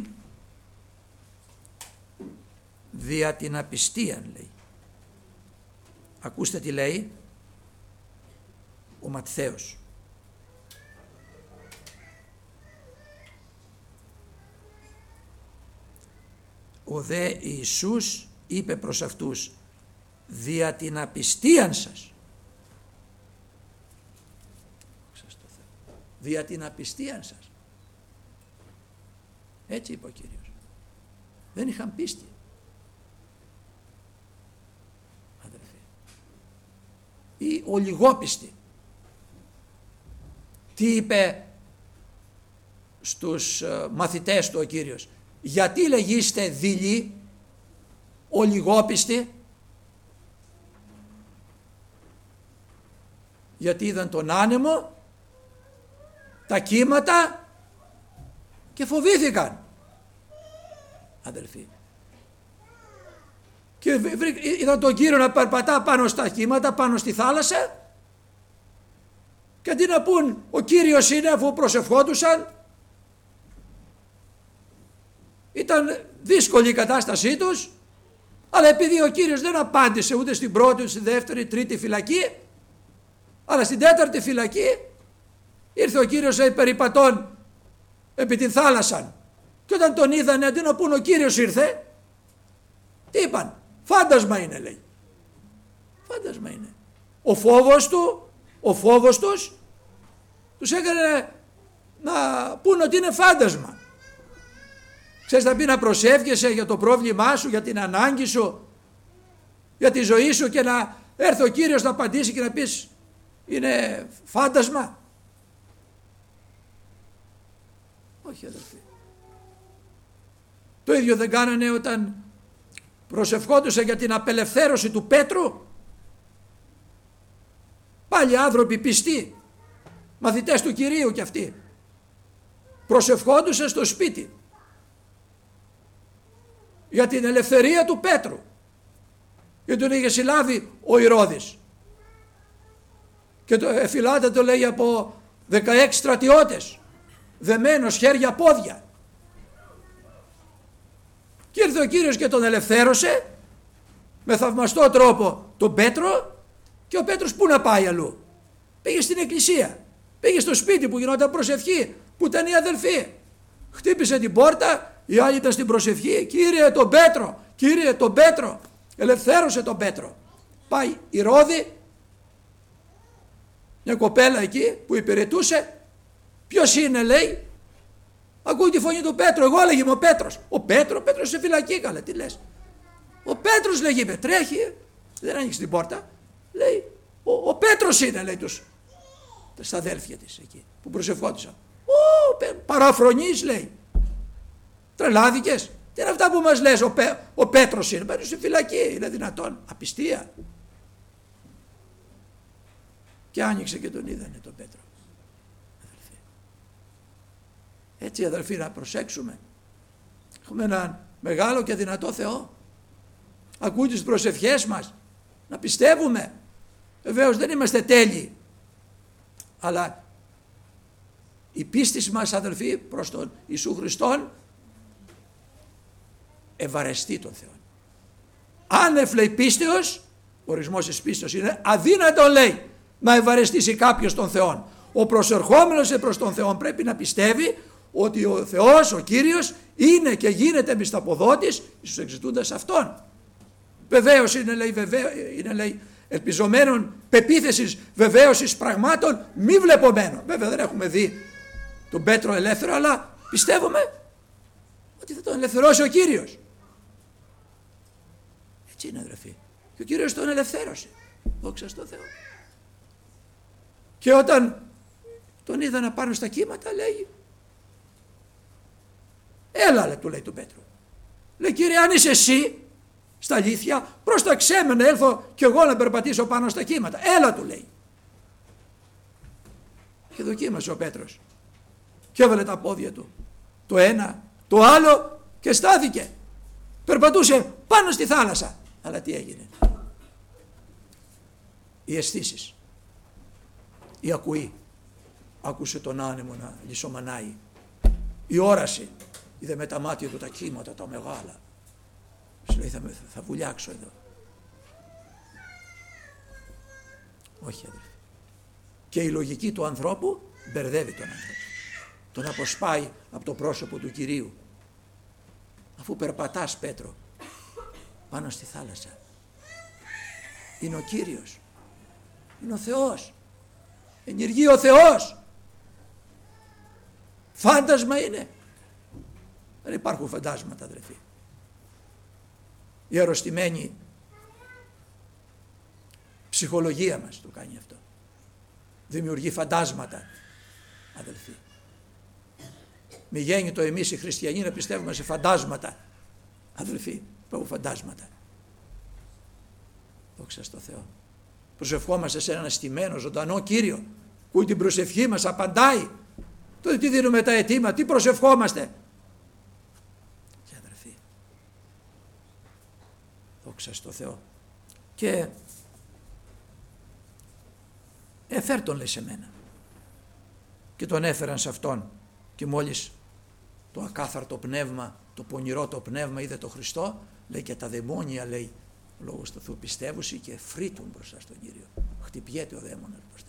δια την απιστία, λέει. Ακούστε τι λέει ο Ματθαίος. Ο δε Ιησούς είπε προς αυτούς, δια την απιστίαν σας. Δια την απιστίαν σας. Έτσι είπε ο Κύριος. Δεν είχαν πίστη. Αδελφοί. Ή ολιγόπιστοι. Τι είπε στους μαθητές του ο Κύριος? Γιατί λεγείστε δειλοί, ολιγόπιστοι? Γιατί είδαν τον άνεμο, τα κύματα και φοβήθηκαν, αδελφοί. Και είδαν τον Κύριο να περπατά πάνω στα κύματα, πάνω στη θάλασσα, και αντί να πούν ο Κύριος είναι, αφού προσευχόντουσαν, ήταν δύσκολη η κατάστασή τους, αλλά επειδή ο Κύριος δεν απάντησε ούτε στην πρώτη, ούτε στη δεύτερη, τρίτη φυλακή, αλλά στην τέταρτη φυλακή ήρθε ο Κύριος, λέει, περιπατών επί την θάλασσα, και όταν τον είδανε, αντί να πούν ο Κύριος ήρθε, τι είπαν? Φάντασμα είναι, λέει. Φάντασμα είναι. Ο φόβος του, ο φόβος τους τους έκανε να πούν ότι είναι φάντασμα. Ξέρεις, θα πει να προσεύχεσαι για το πρόβλημά σου, για την ανάγκη σου, για τη ζωή σου και να έρθει ο Κύριος να απαντήσει και να πεις είναι φάντασμα. Όχι αδελφοί. Το ίδιο δεν κάνανε όταν προσευχόντουσαν για την απελευθέρωση του Πέτρου. Πάλι άνθρωποι πιστοί, μαθητές του Κυρίου κι αυτοί, προσευχόντουσαν στο σπίτι για την ελευθερία του Πέτρου, γιατί τον είχε συλλάβει ο Ηρώδης και το εφυλάται, το λέει, από δεκαέξι στρατιώτες, δεμένος χέρια πόδια, και ήρθε ο Κύριος και τον ελευθέρωσε με θαυμαστό τρόπο τον Πέτρο. Και ο Πέτρος πού να πάει αλλού? Πήγε στην εκκλησία, πήγε στο σπίτι που γινόταν προσευχή, που ήταν οι αδελφοί. Χτύπησε την πόρτα, οι άλλοι ήταν στην προσευχή. Κύριε τον Πέτρο, Κύριε τον Πέτρο, ελευθέρωσε τον Πέτρο. Πάει η Ρόδη, μια κοπέλα εκεί που υπηρετούσε. Ποιος είναι, λέει? Ακούει τη φωνή του Πέτρου. Εγώ, λέγει, είμαι ο Πέτρος. Ο Πέτρο, Πέτρος σε φυλακή, καλά, τι λες? Ο Πέτρος, λέγει, είπε, τρέχει, δεν άνοιξε την πόρτα. Λέει, ο, ο Πέτρος είναι, λέει, τους, στα αδέλφια της εκεί που προσευχόντουσαν. Ω, παραφρονείς, λέει. Τρελάθηκες? Τι είναι αυτά που μας λες? Ο, Πέ, ο Πέτρος είναι, Πέτρος στη φυλακή, είναι δυνατόν? Απιστία. Και άνοιξε και τον είδανε τον Πέτρο. Αδελφοί. Έτσι, αδελφοί, να προσέξουμε. Έχουμε έναν μεγάλο και δυνατό Θεό. Ακούει τις προσευχές μας. Να πιστεύουμε. Βεβαίως δεν είμαστε τέλειοι, αλλά η πίστη μας, αδελφοί, προς τον Ιησού Χριστόν ευαρεστεί τον Θεό. Άνευ, λέει, πίστεως, ο ορισμός της πίστεως είναι αδύνατο, λέει, να ευαρεστήσει κάποιος τον Θεό. Ο προσερχόμενος προς τον Θεό πρέπει να πιστεύει ότι ο Θεός, ο Κύριος, είναι και γίνεται μισθαποδότης στους εξητούντας Αυτόν. Βεβαίως είναι, λέει, βεβαίως, είναι, λέει, ελπιζομένων πεποίθησης, βεβαίωσης πραγμάτων μη βλεπομένων. Βέβαια δεν έχουμε δει τον Πέτρο ελεύθερο, αλλά πιστεύουμε ότι θα τον ελευθερώσει ο Κύριος. Έτσι είναι, αδερφοί. Και ο Κύριος τον ελευθέρωσε. Δόξα στον Θεό. Και όταν τον είδα να πάνω στα κύματα, λέει, έλα, λέει, του λέει του Πέτρου. Λέει, Κύριε, αν είσαι εσύ, στα αλήθεια, πρόσταξέ με να έλθω κι εγώ να περπατήσω πάνω στα κύματα. Έλα, του λέει. Και δοκίμασε ο Πέτρος και έβαλε τα πόδια του, το ένα, το άλλο, και στάθηκε. Περπατούσε πάνω στη θάλασσα. Αλλά τι έγινε? Οι αισθήσεις, η ακουή, άκουσε τον άνεμο να λυσομανάει, η όραση, είδε με τα μάτια του τα κύματα τα μεγάλα. Σου λέει, θα, θα βουλιάξω εδώ. Όχι, αδελφοί. Και η λογική του ανθρώπου μπερδεύει τον άνθρωπο. Τον αποσπάει από το πρόσωπο του Κυρίου. Αφού περπατάς, Πέτρο, πάνω στη θάλασσα, είναι ο Κύριος. Είναι ο Θεός. Ενεργεί ο Θεός. Φάντασμα είναι? Δεν υπάρχουν φαντάσματα, αδελφοί. Η αρρωστημένη ψυχολογία μας το κάνει αυτό. Δημιουργεί φαντάσματα, αδελφοί. Μη γέννητο εμείς οι χριστιανοί να πιστεύουμε σε φαντάσματα, αδελφοί. Υπάρχουν φαντάσματα. Δόξα στο Θεό. Προσευχόμαστε σε έναν στημένο, ζωντανό Κύριο. Ακούει την προσευχή μας, απαντάει. Τότε τι δίνουμε τα αιτήματα, τι προσευχόμαστε? Και αδελφοί, δόξα στο Θεό. Και εφέρ τον, λέει, σε μένα. Και τον έφεραν σε αυτόν. Και μόλις το ακάθαρτο πνεύμα, το πονηρό το πνεύμα είδε το Χριστό, λέει, και τα δαιμόνια, λέει, λόγος του Θεού πιστεύουσι και φρύτουν μπροστά στον Κύριο. Χτυπιέται ο δαίμονας μπροστά.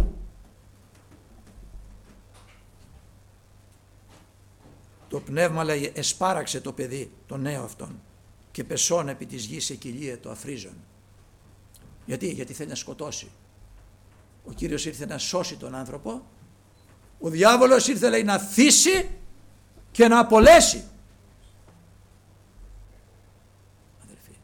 Το πνεύμα, λέει, εσπάραξε το παιδί, το νέο αυτόν, και πεσόν επί της γης σε κοιλία το αφρίζον. Γιατί, γιατί θέλει να σκοτώσει. Ο Κύριος ήρθε να σώσει τον άνθρωπο, Ο διάβολος ήρθε, λέει, να θύσει και να απολέσει. Αδελφοί,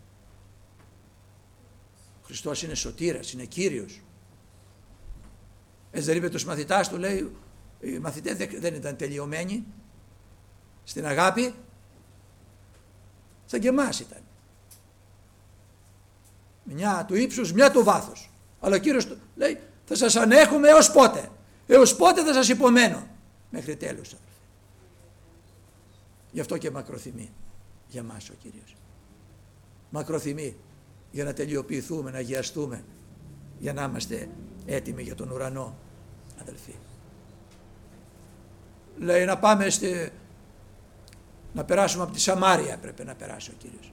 ο Χριστός είναι σωτήρας, είναι Κύριος. Έτσι δεν είπε τους μαθητάς του, λέει, οι μαθητές δεν ήταν τελειωμένοι στην αγάπη, σαν και εμάς ήταν. Μια του ύψους, μια του βάθους. Αλλά ο Κύριος λέει, θα σας ανέχουμε έως πότε. Έως πότε θα σας υπομένω. Μέχρι τέλους. Γι' αυτό και μακροθυμεί για μας ο Κύριος. Μακροθυμεί για να τελειοποιηθούμε, να αγιαστούμε, για να είμαστε έτοιμοι για τον ουρανό, αδελφοί. Λέει να πάμε στη... να περάσουμε από τη Σαμάρια, έπρεπε να περάσει ο Κύριος.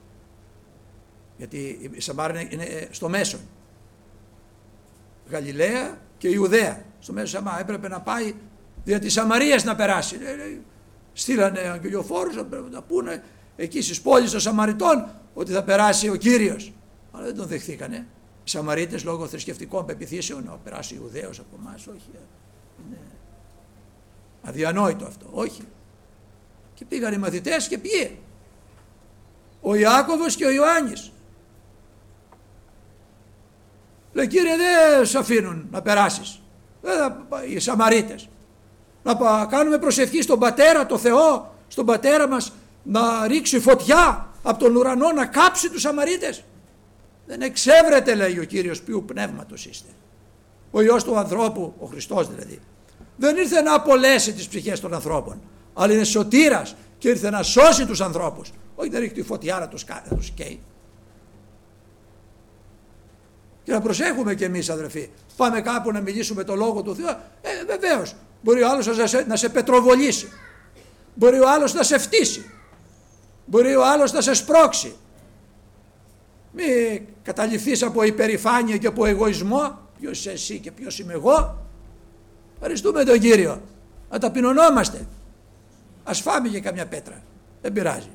Γιατί η Σαμάρια είναι στο μέσον. Γαλιλαία και Ιουδαία. Στο μέσο Σαμάρια έπρεπε να πάει δια της Σαμαρίας να περάσει. Στείλανε αγγελιοφόρους να πούνε εκεί στις πόλεις των Σαμαριτών ότι θα περάσει ο Κύριος. Αλλά δεν τον δεχθήκανε. Οι Σαμαρίτες λόγω θρησκευτικών πεποιθήσεων να περάσει Ιουδαίος από εμάς. Όχι. Είναι αδιανόητο αυτό. Όχι. Και πήγαν οι μαθητές και ποιοι. Ο Ιάκωβος και ο Ιωάννης. Λέει, Κύριε, δεν σε αφήνουν να περάσεις. Δεν θα, οι Σαμαρίτες. Να κάνουμε προσευχή στον Πατέρα, το Θεό, στον Πατέρα μας, να ρίξει φωτιά από τον ουρανό να κάψει τους Σαμαρίτες. Δεν εξέβρετε, λέει ο Κύριος, ποιου πνεύματος είστε. Ο Υιός του ανθρώπου, ο Χριστός δηλαδή, δεν ήρθε να απολέσει τις ψυχές των ανθρώπων, αλλά είναι σωτήρας και ήρθε να σώσει τους ανθρώπους. Όχι να ρίχνει φωτιά να τους, να τους καίει. Και να προσέχουμε κι εμείς, αδερφοί. Πάμε κάπου να μιλήσουμε το λόγο του Θεού. Ε, βεβαίως. Μπορεί ο άλλος να σε, να σε πετροβολήσει. Μπορεί ο άλλος να σε φτύσει. Μπορεί ο άλλος να σε σπρώξει. Μη καταληφθείς από υπερηφάνεια και από εγωισμό. Ποιος είσαι εσύ και ποιος είμαι εγώ. Ευχαριστούμε τον Κύριο. Να ταπεινωνόμαστε. Ας φάμε και καμιά πέτρα. Δεν πειράζει.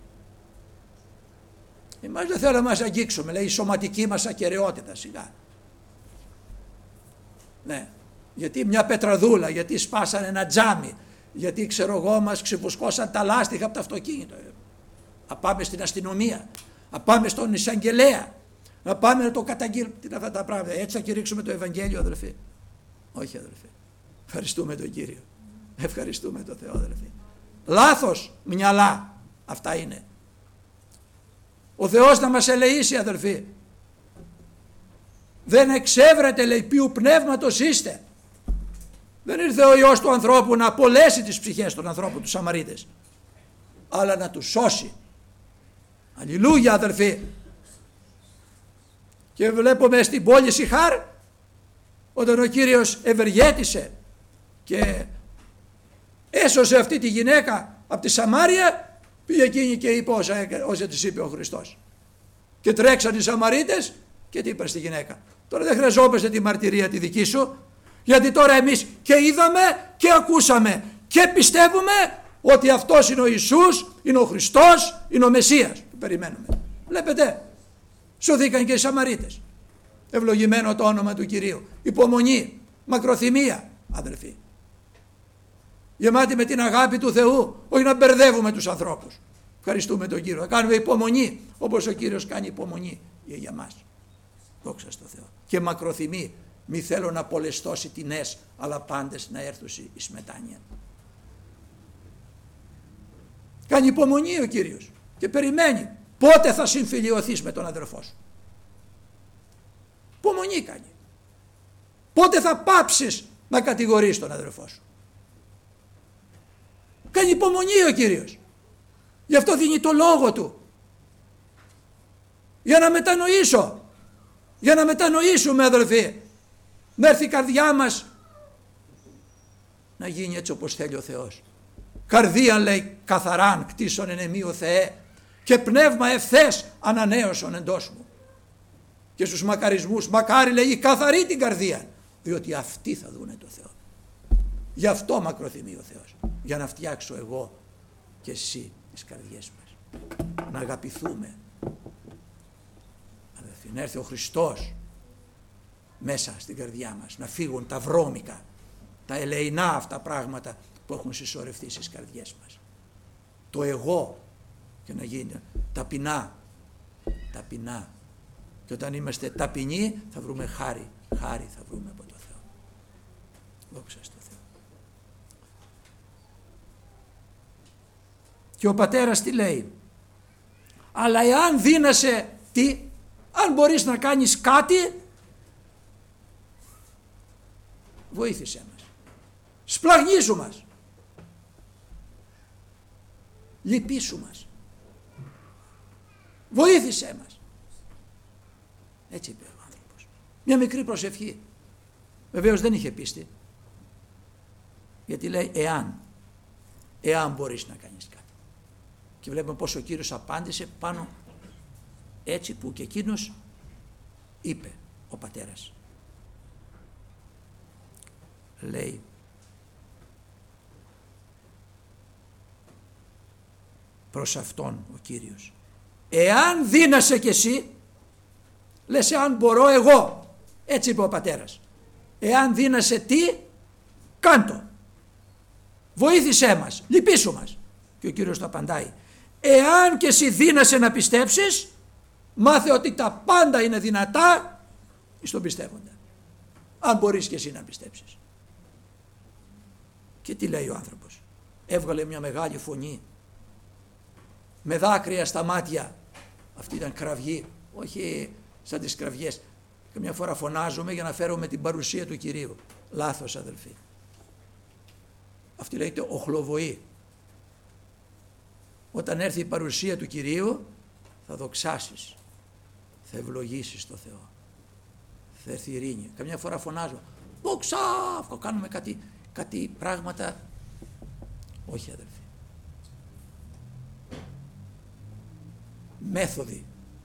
Εμάς δεν θέλουμε να μας αγγίξουμε, λέει, η σωματική μας ακεραιότητα, σιγά. Ναι, γιατί μια πετραδούλα, γιατί σπάσανε ένα τζάμι, γιατί ξέρω εγώ μας ξεφουσκώσαν τα λάστιχα από το αυτοκίνητο. Να πάμε στην αστυνομία, να πάμε στον εισαγγελέα, να πάμε να το καταγγείλουμε. Τι είναι αυτά τα πράγματα, έτσι θα κηρύξουμε το Ευαγγέλιο, αδελφοί. Όχι, αδελφοί. Ευχαριστούμε τον Κύριο. Ευχαριστούμε τον Θεό, αδελφοί. Λάθος μυαλά αυτά είναι. Ο Θεός να μας ελεήσει, αδελφοί. Δεν εξέβρετε, λέει, ποιου πνεύματος είστε. Δεν ήρθε ο Υιός του ανθρώπου να απολέσει τις ψυχές των ανθρώπων, τους Σαμαρίτες, αλλά να τους σώσει. Αλληλούια, αδελφοί. Και βλέπουμε στην πόλη Σιχάρ, όταν ο Κύριος ευεργέτησε και έσωσε αυτή τη γυναίκα από τη Σαμάρια, πήγε εκείνη και είπε όσα, όσα της είπε ο Χριστός. Και τρέξαν οι Σαμαρίτες και τι είπε στη γυναίκα. Τώρα δεν χρειαζόμαστε τη μαρτυρία τη δική σου, γιατί τώρα εμείς και είδαμε και ακούσαμε και πιστεύουμε ότι αυτός είναι ο Ιησούς, είναι ο Χριστός, είναι ο Μεσσίας που περιμένουμε. Βλέπετε, σωθήκαν και οι Σαμαρίτες. Ευλογημένο το όνομα του Κυρίου. Υπομονή, μακροθυμία, αδελφοί. Γεμάτη με την αγάπη του Θεού, όχι να μπερδεύουμε τους ανθρώπους. Ευχαριστούμε τον Κύριο. Να κάνουμε υπομονή, όπως ο Κύριος κάνει υπομονή για μας. Δόξα τω Θεώ. Και μακροθυμεί, μη θέλω να πολεστώσει τινές, αλλά πάντες να έρθουσι εις μετάνοια. Κάνει υπομονή ο Κύριος και περιμένει πότε θα συμφιλιωθείς με τον αδερφό σου. Υπομονή κάνει. Πότε θα πάψεις να κατηγορείς τον αδερφό σου. Κάνει υπομονή ο Κύριος. Γι' αυτό δίνει το λόγο του. Για να μετανοήσω. Για να μετανοήσουμε, αδελφοί. Να έρθει η καρδιά μας να γίνει έτσι όπως θέλει ο Θεός. Καρδία, λέει, καθαράν κτίσον εν εμεί ο Θεέ, και πνεύμα ευθές ανανέωσον εντός μου. Και στους μακαρισμούς, μακάρι, λέει, καθαρή την καρδία, διότι αυτοί θα δούνε το Θεό. Γι' αυτό μακροθυμεί ο Θεός. Για να φτιάξω εγώ και εσύ τις καρδιές μας. Να αγαπηθούμε. Αδελφοί, να έρθει ο Χριστός μέσα στην καρδιά μας. Να φύγουν τα βρώμικα, τα ελεεινά αυτά πράγματα που έχουν συσσωρευτεί στις καρδιές μας. Το εγώ, και να γίνει ταπεινά, ταπεινά. Και όταν είμαστε ταπεινοί θα βρούμε χάρη, χάρη θα βρούμε από το Θεό. Δόξα στο Θεό. Και ο πατέρας τι λέει? Αλλά εάν δύνασαι, τι, αν μπορείς να κάνεις κάτι, βοήθησέ μας. Σπλαγνίσου μας. Λυπήσου μας. Βοήθησέ μας. Έτσι είπε ο άνθρωπος. Μια μικρή προσευχή. Βεβαίως δεν είχε πίστη. Γιατί λέει εάν. Εάν μπορείς να κάνεις κάτι. Και βλέπουμε πως ο Κύριος απάντησε πάνω έτσι που και εκείνος είπε ο πατέρας. Λέει προς αυτόν ο Κύριος, εάν δύνασαι κι εσύ, λες εάν μπορώ εγώ, έτσι είπε ο πατέρας, εάν δύνασαι τι, κάντο, βοήθησέ μας, λυπήσου μας. Και ο Κύριος του απαντάει, εάν και εσύ δύνασαι να πιστέψεις, μάθε ότι τα πάντα είναι δυνατά στον πιστεύοντα. Αν μπορείς και εσύ να πιστέψεις. Και τι λέει ο άνθρωπος? Έβγαλε μια μεγάλη φωνή με δάκρυα στα μάτια. Αυτή ήταν κραυγή, όχι σαν τις κραυγές. Καμιά φορά φωνάζουμε για να φέρουμε την παρουσία του Κυρίου. Λάθος, αδελφοί. Αυτή λέγεται οχλοβοή. Όταν έρθει η παρουσία του Κυρίου θα δοξάσεις, θα ευλογήσεις το Θεό, θα έρθει ειρήνη. Καμιά φορά φωνάζουμε δόξα, κάνουμε κάτι, κάτι πράγματα. Όχι, αδελφοί. Μέθοδοι.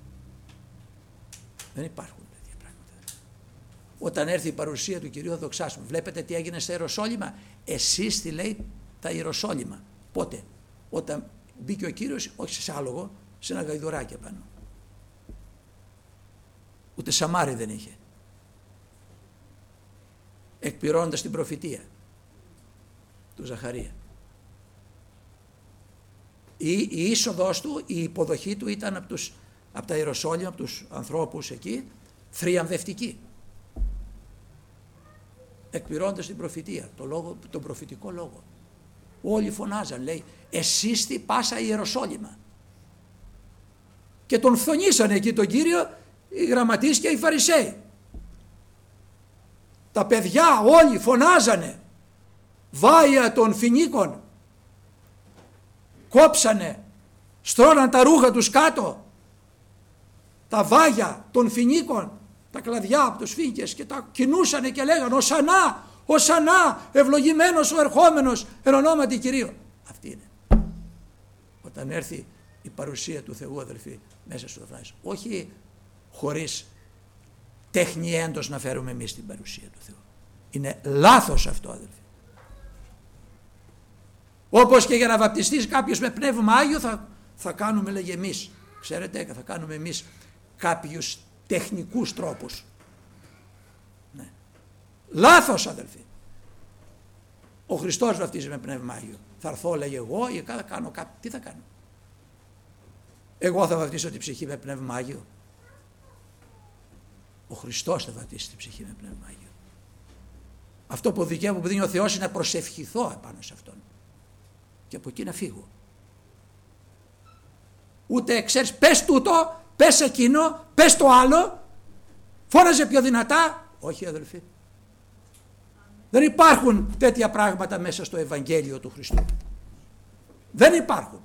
Δεν υπάρχουν τέτοια πράγματα. Όταν έρθει η παρουσία του Κυρίου θα δοξάσουμε. Βλέπετε τι έγινε στα Ιεροσόλυμα? Εσείς τι λέει τα Ιεροσόλυμα? Πότε? Όταν μπήκε ο Κύριος, όχι σε άλογο, σε ένα γαϊδουράκι απάνω. Ούτε σαμάρι δεν είχε. Εκπληρώνοντας την προφητεία του Ζαχαρία. Η, η είσοδος του, η υποδοχή του ήταν από, τους, από τα Ιεροσόλυμα, από τους ανθρώπους εκεί, θριαμβευτική. Εκπληρώνοντας την προφητεία, το λόγο, τον προφητικό λόγο. Όλοι φωνάζαν, λέει, εσείς τι πάσα Ιεροσόλυμα. Και τον φθονήσανε εκεί τον Κύριο οι γραμματείς και οι Φαρισαίοι. Τα παιδιά όλοι φωνάζανε, βάια των φοινίκων, κόψανε, στρώναν τα ρούχα τους κάτω, τα βάγια των φοινίκων, τα κλαδιά από τους φοίνικες, και τα κινούσανε και λέγανε Οσανά, Οσανά, ευλογημένος ο ερχόμενος εν ονόματι Κυρίου. Αυτή είναι. Όταν έρθει η παρουσία του Θεού, αδελφοί, μέσα στο φράση. Όχι χωρίς τέχνη έντος να φέρουμε εμείς την παρουσία του Θεού. Είναι λάθος αυτό, αδελφοί. Όπως και για να βαπτιστείς κάποιος με πνεύμα Άγιο θα, θα κάνουμε, λέγε, εμείς. Ξέρετε, θα κάνουμε εμείς κάποιους τεχνικούς τρόπους. Ναι. Λάθος, αδελφοί. Ο Χριστός βαπτίζει με πνεύμα Άγιο. Θα έρθω, λέγε, εγώ ή θα κάνω κάτι. Τι θα κάνω? Εγώ θα βαπτίσω την ψυχή με πνεύμα Άγιο? Ο Χριστός θα βαπτίσει την ψυχή με πνεύμα Άγιο. Αυτό που δικαίωμα που δίνει ο Θεός είναι να προσευχηθώ επάνω σε Αυτόν. Και από εκεί να φύγω. Ούτε ξέρεις, πες τούτο, πες εκείνο, πες το άλλο, φώναζε πιο δυνατά. Όχι, αδελφοί. Δεν υπάρχουν τέτοια πράγματα μέσα στο Ευαγγέλιο του Χριστού. Δεν υπάρχουν.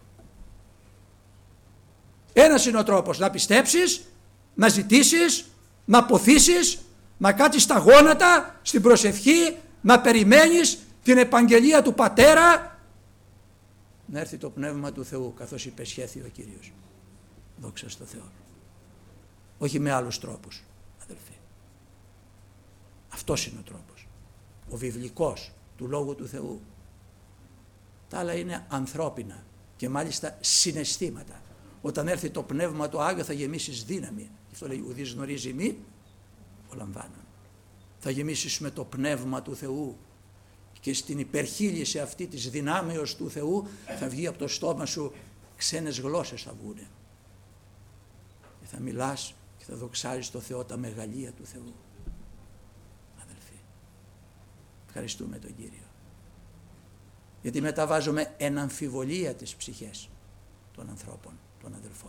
Ένας είναι ο τρόπος, να πιστέψεις, να ζητήσεις, να ποθήσεις, να κάτσεις στα γόνατα, στην προσευχή, να περιμένεις την επαγγελία του Πατέρα, να έρθει το Πνεύμα του Θεού, καθώς υπεσχέθη ο Κύριος. Δόξα στο Θεό. Όχι με άλλους τρόπους, αδελφοί. Αυτός είναι ο τρόπος. Ο βιβλικός του Λόγου του Θεού. Τα άλλα είναι ανθρώπινα και μάλιστα συναισθήματα. Όταν έρθει το Πνεύμα το Άγιο θα γεμίσεις δύναμη. Γι' αυτό λέει ουδείς γνωρίζει μη, ο λαμβάνων. Θα γεμίσεις με το Πνεύμα του Θεού. και στην υπερχείληση αυτή της δυνάμεως του Θεού θα βγει από το στόμα σου, ξένες γλώσσες θα βγουνε. Και θα μιλάς και θα δοξάζεις το Θεό, τα μεγαλεία του Θεού. Αδελφοί, ευχαριστούμε τον Κύριο. Γιατί μεταβάζουμε εν αμφιβολία τις ψυχές των ανθρώπων, των αδελφών.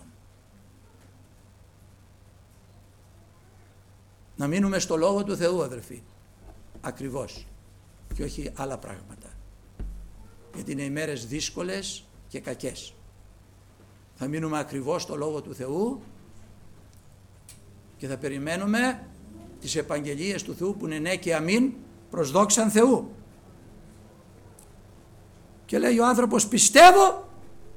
Να μείνουμε στο Λόγο του Θεού, αδελφοί, ακριβώς, και όχι άλλα πράγματα. Γιατί είναι ημέρες δύσκολες και κακές. Θα μείνουμε ακριβώς στο Λόγο του Θεού και θα περιμένουμε τις επαγγελίες του Θεού που είναι ναι και αμήν προς δόξαν Θεού. Και λέει ο άνθρωπος, πιστεύω.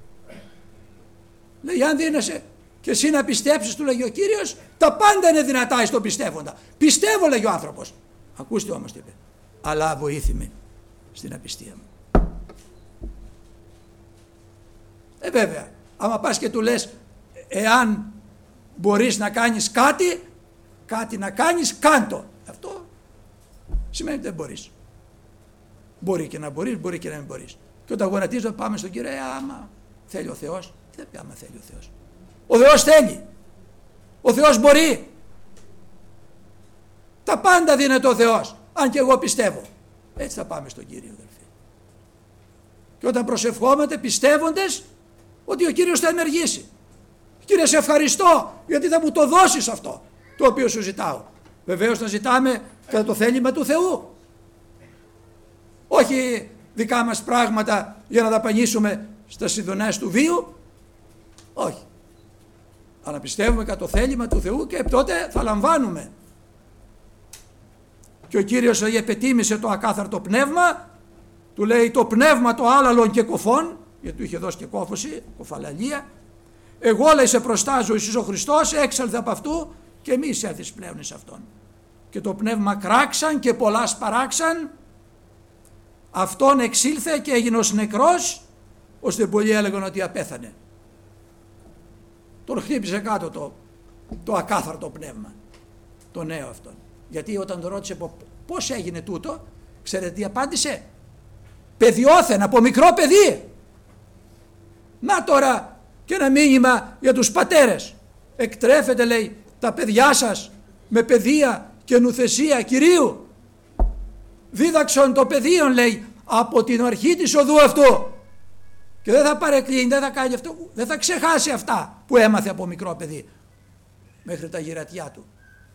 Λέει, αν δίνεσαι και εσύ να πιστέψεις, του λέγει ο Κύριος, τα πάντα είναι δυνατά εις τον πιστεύοντα. Πιστεύω, λέγει ο άνθρωπος. Ακούστε όμως τι είπε. Αλλά βοήθημε στην απιστία μου. Ε βέβαια, άμα πας και του λες, εάν μπορείς να κάνεις κάτι, κάτι να κάνεις, κάντο. Αυτό σημαίνει ότι δεν μπορείς. Μπορεί και να μπορείς, μπορεί και να μην μπορείς. Και όταν γονατίζω πάμε στον Κύριο, ε, άμα θέλει ο Θεός. Τι θα πει άμα θέλει ο Θεός? Ο Θεός θέλει. Ο Θεός μπορεί. Τα πάντα δίνεται ο Θεός. Αν και εγώ πιστεύω. Έτσι θα πάμε στον Κύριο, αδελφοί. Και όταν προσευχόμαστε πιστεύοντες ότι ο Κύριος θα ενεργήσει. Κύριε, σε ευχαριστώ γιατί θα μου το δώσεις αυτό το οποίο σου ζητάω. Βεβαίως να ζητάμε κατά το θέλημα του Θεού. Όχι δικά μας πράγματα για να δαπανίσουμε στα συνδονές του βίου. Όχι. Αλλά πιστεύουμε κατά το θέλημα του Θεού και τότε θα λαμβάνουμε. Και ο Κύριος επετίμησε το ακάθαρτο πνεύμα, του λέει το πνεύμα το άλαλον και κοφών, γιατί του είχε δώσει και κόφωση, κοφαλαλία. Εγώ, λέει, σε προστάζω, Ιησούς ο Χριστός, έξαλθε από αυτού και μη εισέλθεις πλέον εις αυτόν. Και το πνεύμα κράξαν και πολλά σπαράξαν, αυτόν εξήλθε και έγινε ως νεκρός, ώστε πολλοί έλεγαν ότι απέθανε. Τον χτύπησε κάτω το, το ακάθαρτο πνεύμα, το νέο αυτόν. Γιατί όταν τον ρώτησε πώς έγινε τούτο, ξέρετε τι απάντησε? Παιδιόθεν, από μικρό παιδί. Να τώρα και ένα μήνυμα για τους πατέρες. Εκτρέφετε, λέει, τα παιδιά σας με παιδεία και νουθεσία Κυρίου. Δίδαξον το παιδίον, λέει, από την αρχή της οδού αυτού. Και δεν θα παρεκκλίνει, δεν θα κάνει αυτό, δεν θα ξεχάσει αυτά που έμαθε από μικρό παιδί μέχρι τα γυρατιά του.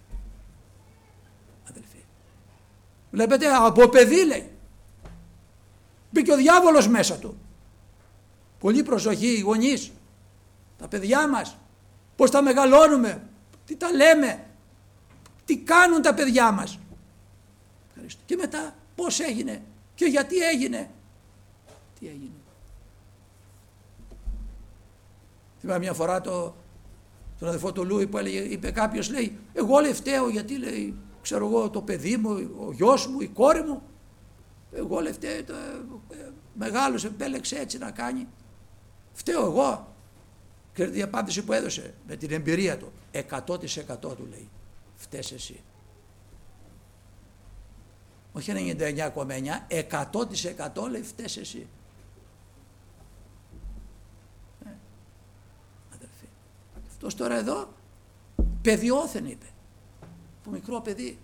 Αδελφοί, βλέπετε, από παιδί, λέει, μπήκε ο διάβολος μέσα του. Πολύ προσοχή οι γονείς, τα παιδιά μας, πώς τα μεγαλώνουμε, τι τα λέμε, τι κάνουν τα παιδιά μας. Και μετά πώς έγινε και γιατί έγινε. Τι έγινε. Θυμάμαι μια φορά το, τον αδελφό του Λούι που έλεγε, είπε κάποιος, λέει, εγώ, λέει, φταίω γιατί, λέει, ξέρω εγώ, το παιδί μου, ο γιος μου, η κόρη μου, εγώ, λέει, φταίω, το, ε, μεγάλωσε, επέλεξε έτσι να κάνει. Φταίω εγώ. Ξέρετε η απάντηση που έδωσε με την εμπειρία του? εκατό τοις εκατό του λέει, φταίς εσύ. Όχι ενενήντα εννιά κόμμα εννιά, εκατό τοις εκατό λέει, φταίς εσύ. Ε, αδελφοί, αυτός τώρα εδώ παιδιόθεν είπε, από μικρό παιδί.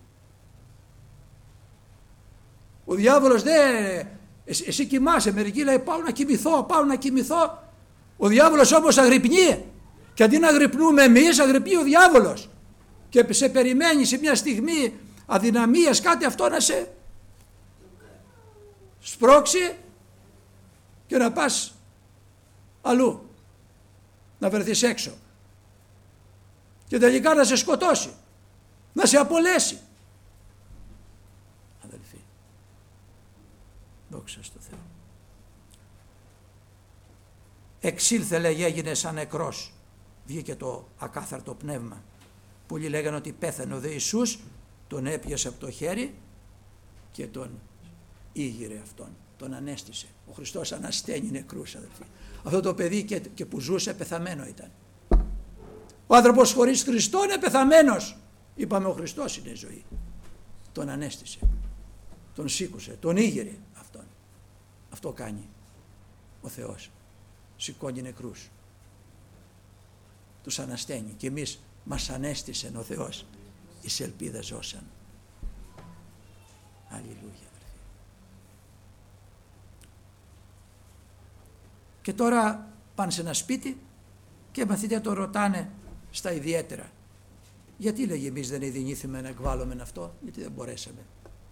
Ο διάβολος δεν, εσύ, εσύ κοιμάσαι, μερικοί λέει πάω να κοιμηθώ, πάω να κοιμηθώ. Ο διάβολος όμως αγρυπνεί και αντί να αγρυπνούμε εμείς, αγρυπνεί ο διάβολος και σε περιμένει σε μια στιγμή αδυναμίας κάτι αυτό να σε σπρώξει και να πας αλλού, να βρεθείς έξω και τελικά να σε σκοτώσει, να σε απολέσει. Αδελφοί, δόξα στο Θεό. Εξήλθε, λέγει, έγινε σαν νεκρός. Βγήκε το ακάθαρτο πνεύμα. Πολλοί λέγανε ότι πέθανε. Ο δε Ιησούς τον έπιασε από το χέρι και τον ήγηρε αυτόν. Τον ανέστησε. Ο Χριστός ανασταίνει νεκρούς, αδελφοί. Αυτό το παιδί και, και που ζούσε πεθαμένο ήταν. Ο άνθρωπος χωρίς Χριστό είναι πεθαμένος. Είπαμε ο Χριστός είναι η ζωή. Τον ανέστησε. Τον σήκωσε. Τον ήγηρε αυτό. Αυτό κάνει ο Θεός. Σηκώνει νεκρούς. Τους ανασταίνει. Και εμείς μας ανέστησε ο Θεός. Εις ελπίδα ζώσαν. Αλληλούια. Και τώρα πάνε σε ένα σπίτι και οι μαθητές το ρωτάνε στα ιδιαίτερα. Γιατί, λέγει, εμείς δεν ειδηνήθημε να εκβάλλουμε αυτό? Γιατί δεν μπορέσαμε.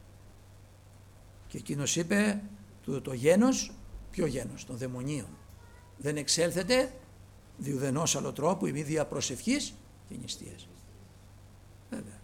Και εκείνος είπε, το, το γένος, ποιο γένος? Των δαιμονίων. Δεν εξέλθετε διουδενός άλλο τρόπου ή μη δια προσευχής και νηστείας. Βέβαια.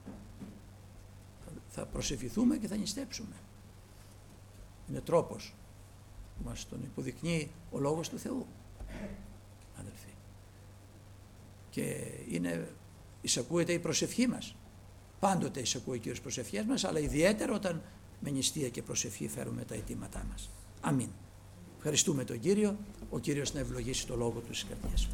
Θα προσευχηθούμε και θα νηστέψουμε. Είναι τρόπος που μας τον υποδεικνύει ο Λόγος του Θεού, αδελφοί. Και είναι, εισακούεται η προσευχή μας. Πάντοτε εισακούει ο Κύριος προσευχές μας, αλλά ιδιαίτερα όταν με νηστεία και προσευχή φέρουμε τα αιτήματά μας. Αμήν. Ευχαριστούμε τον Κύριο, ο Κύριος να ευλογήσει το Λόγο του στις καρδιές.